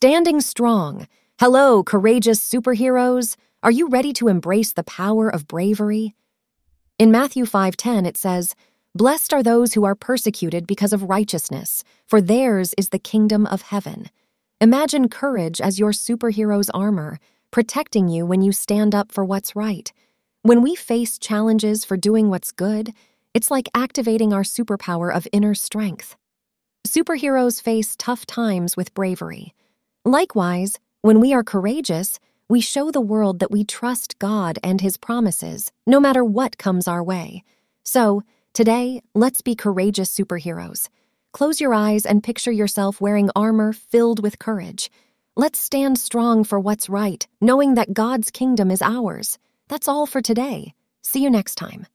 Standing strong. Hello, courageous superheroes. Are you ready to embrace the power of bravery? In Matthew 5:10, it says, "Blessed are those who are persecuted because of righteousness, for theirs is the kingdom of heaven." Imagine courage as your superhero's armor, protecting you when you stand up for what's right. When we face challenges for doing what's good, it's like activating our superpower of inner strength. Superheroes face tough times with bravery. Likewise, when we are courageous, we show the world that we trust God and His promises, no matter what comes our way. So, today, let's be courageous superheroes. Close your eyes and picture yourself wearing armor filled with courage. Let's stand strong for what's right, knowing that God's kingdom is ours. That's all for today. See you next time.